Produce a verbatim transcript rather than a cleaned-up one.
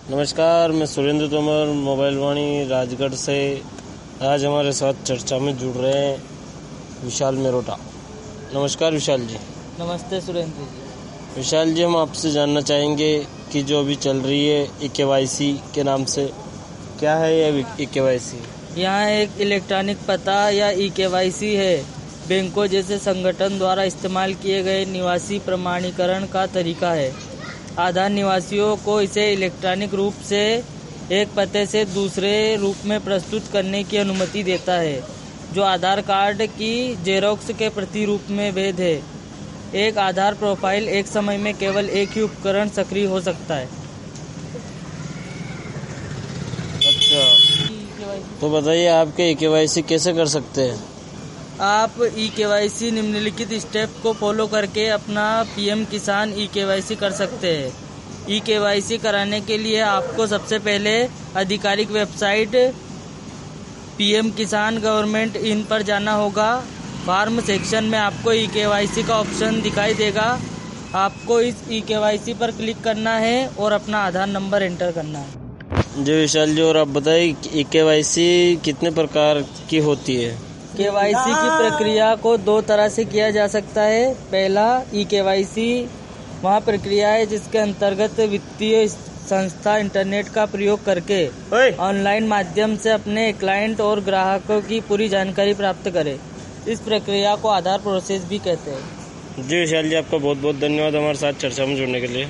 नमस्कार, मैं सुरेंद्र तोमर मोबाइल वाणी राजगढ़ से। आज हमारे साथ चर्चा में जुड़ रहे हैं विशाल मेरोटा। नमस्कार विशाल जी। नमस्ते सुरेंद्र जी। विशाल जी, हम आपसे जानना चाहेंगे कि जो अभी चल रही है ई के वाई सी के नाम से, क्या है ये ई के वाई सी? यहाँ एक इलेक्ट्रॉनिक पता या ई के वाई सी है। बैंकों जैसे संगठन द्वारा इस्तेमाल किए गए निवासी प्रमाणीकरण का तरीका है। आधार निवासियों को इसे इलेक्ट्रॉनिक रूप से एक पते से दूसरे रूप में प्रस्तुत करने की अनुमति देता है, जो आधार कार्ड की जेरोक्स के प्रतिरूप में वैध है। एक आधार प्रोफाइल एक समय में केवल एक ही उपकरण सक्रिय हो सकता है। अच्छा, तो बताइए आपके ई के वाई सी कैसे कर सकते हैं? आप ई के वाई सी निम्नलिखित स्टेप को फॉलो करके अपना पी एम किसान ई के वाई सी कर सकते हैं। ई के वाई सी कराने के लिए आपको सबसे पहले आधिकारिक website P M Kisan government in पर जाना होगा। फॉर्म सेक्शन में आपको ई के वाई सी का ऑप्शन दिखाई देगा। आपको इस ई के वाई सी पर क्लिक करना है और अपना आधार नंबर एंटर करना है। जी विशाल जी, और आप बताइए ई के वाई सी कितने प्रकार की होती है? के वाई सी की प्रक्रिया को दो तरह से किया जा सकता है। पहला, ई के वाई सी वह प्रक्रिया है जिसके अंतर्गत वित्तीय संस्था इंटरनेट का प्रयोग करके ऑनलाइन माध्यम से अपने क्लाइंट और ग्राहकों की पूरी जानकारी प्राप्त करे। इस प्रक्रिया को आधार प्रोसेस भी कहते हैं। जी विशाल जी, आपका बहुत बहुत धन्यवाद हमारे साथ चर्चा में जुड़ने के लिए।